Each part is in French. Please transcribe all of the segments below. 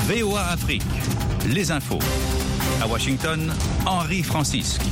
VOA Afrique, les infos. À Washington, Henri Francisque.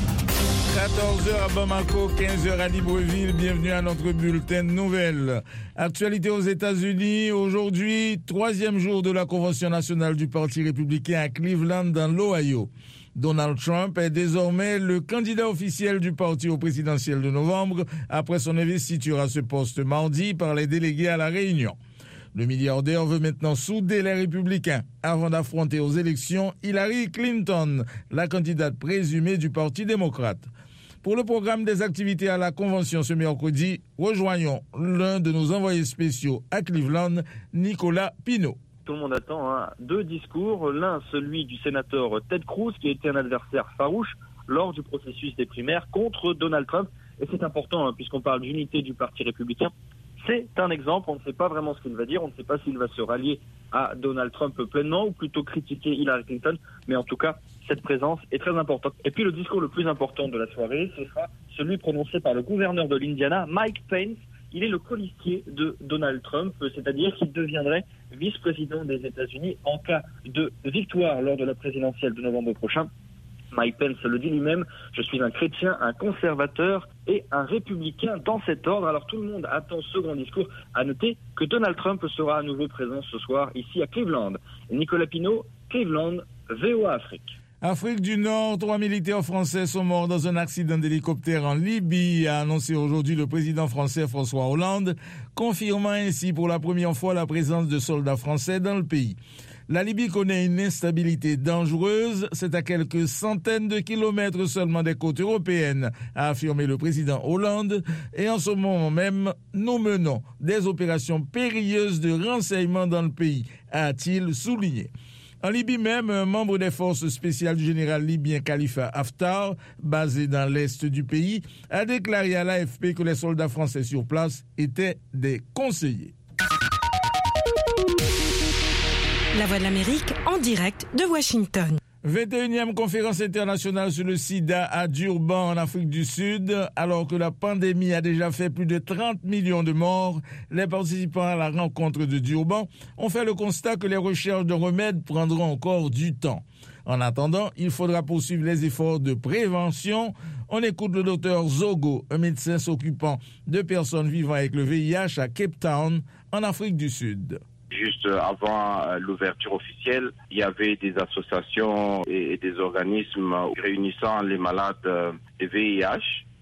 14h à Bamako, 15h à Libreville. Bienvenue à notre bulletin de nouvelles. Actualité aux États-Unis. Aujourd'hui, 3e jour de la Convention nationale du Parti républicain à Cleveland, dans l'Ohio. Donald Trump est désormais le candidat officiel du parti au présidentiel de novembre après son investiture à ce poste mardi par les délégués à la Réunion. Le milliardaire veut maintenant souder les républicains avant d'affronter aux élections Hillary Clinton, la candidate présumée du Parti démocrate. Pour le programme des activités à la Convention ce mercredi, rejoignons l'un de nos envoyés spéciaux à Cleveland, Nicolas Pinault. Tout le monde attend deux discours, l'un celui du sénateur Ted Cruz qui a été un adversaire farouche lors du processus des primaires contre Donald Trump. Et c'est important puisqu'on parle d'unité du Parti républicain. C'est un exemple, on ne sait pas vraiment ce qu'il va dire, on ne sait pas s'il va se rallier à Donald Trump pleinement ou plutôt critiquer Hillary Clinton, mais en tout cas, cette présence est très importante. Et puis le discours le plus important de la soirée, ce sera celui prononcé par le gouverneur de l'Indiana, Mike Pence. Il est le colistier de Donald Trump, c'est-à-dire qu'il deviendrait vice-président des États-Unis en cas de victoire lors de la présidentielle de novembre prochain. Mike Pence le dit lui-même, je suis un chrétien, un conservateur et un républicain dans cet ordre. Alors tout le monde attend ce grand discours. À noter que Donald Trump sera à nouveau présent ce soir ici à Cleveland. Nicolas Pinault, Cleveland, VOA Afrique. Afrique du Nord, 3 militaires français sont morts dans un accident d'hélicoptère en Libye, a annoncé aujourd'hui le président français François Hollande, confirmant ainsi pour la première fois la présence de soldats français dans le pays. La Libye connaît une instabilité dangereuse, c'est à quelques centaines de kilomètres seulement des côtes européennes, a affirmé le président Hollande, et en ce moment même, nous menons des opérations périlleuses de renseignement dans le pays, a-t-il souligné. En Libye même, un membre des forces spéciales du général libyen Khalifa Haftar, basé dans l'est du pays, a déclaré à l'AFP que les soldats français sur place étaient des conseillers. La Voix de l'Amérique en direct de Washington. 21e conférence internationale sur le sida à Durban en Afrique du Sud. Alors que la pandémie a déjà fait plus de 30 millions de morts, les participants à la rencontre de Durban ont fait le constat que les recherches de remèdes prendront encore du temps. En attendant, il faudra poursuivre les efforts de prévention. On écoute le docteur Zogo, un médecin s'occupant de personnes vivant avec le VIH à Cape Town, en Afrique du Sud. Juste avant l'ouverture officielle, il y avait des associations et des organismes réunissant les malades de VIH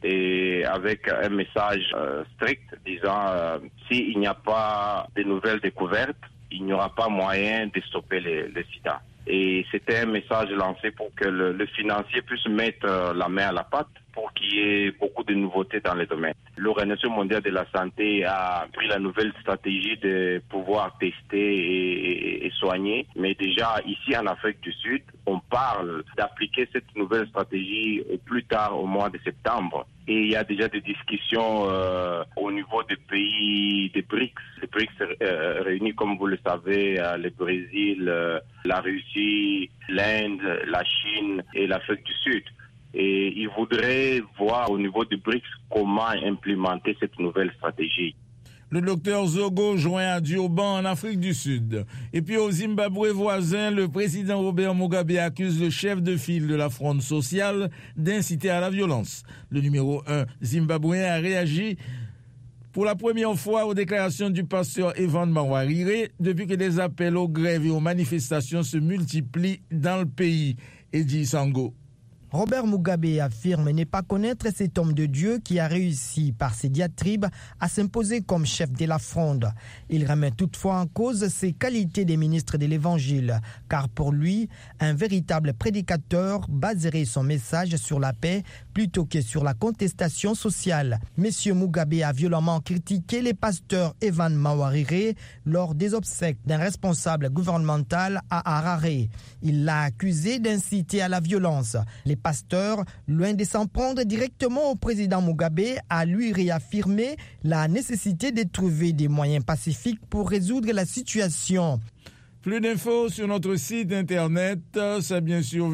et avec un message strict disant s'il n'y a pas de nouvelles découvertes, il n'y aura pas moyen de stopper le sida. Et c'était un message lancé pour que le financier puisse mettre la main à la pâte pour qu'il y ait beaucoup de nouveautés dans les domaines. L'Organisation mondiale de la santé a pris la nouvelle stratégie de pouvoir tester et soigner. Mais déjà, ici en Afrique du Sud, on parle d'appliquer cette nouvelle stratégie au plus tard au mois de septembre. Et il y a déjà des discussions au niveau des pays des BRICS. Les BRICS réunis, comme vous le savez, le Brésil, la Russie, l'Inde, la Chine et l'Afrique du Sud. Et ils voudraient voir au niveau du BRICS comment implémenter cette nouvelle stratégie. Le docteur Zogo joint à Durban en Afrique du Sud. Et puis au Zimbabwe voisin, le président Robert Mugabe accuse le chef de file de la Fronde sociale d'inciter à la violence. Le numéro 1 zimbabwéen a réagi pour la première fois aux déclarations du pasteur Evan Mawarire depuis que des appels aux grèves et aux manifestations se multiplient dans le pays. Eddie Sango. Robert Mugabe affirme ne pas connaître cet homme de Dieu qui a réussi par ses diatribes à s'imposer comme chef de la Fronde. Il remet toutefois en cause ses qualités de ministre de l'Évangile, car pour lui, un véritable prédicateur baserait son message sur la paix plutôt que sur la contestation sociale. Monsieur Mugabe a violemment critiqué les pasteurs Evan Mawarire lors des obsèques d'un responsable gouvernemental à Harare. Il l'a accusé d'inciter à la violence. Les pasteurs, loin de s'en prendre directement au président Mugabe, a lui réaffirmé la nécessité de trouver des moyens pacifiques pour résoudre la situation. Plus d'infos sur notre site internet, c'est bien sûr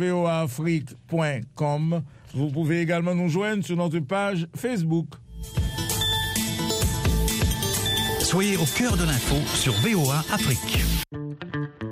voaafrique.com. Vous pouvez également nous joindre sur notre page Facebook. Soyez au cœur de l'info sur VOA Afrique.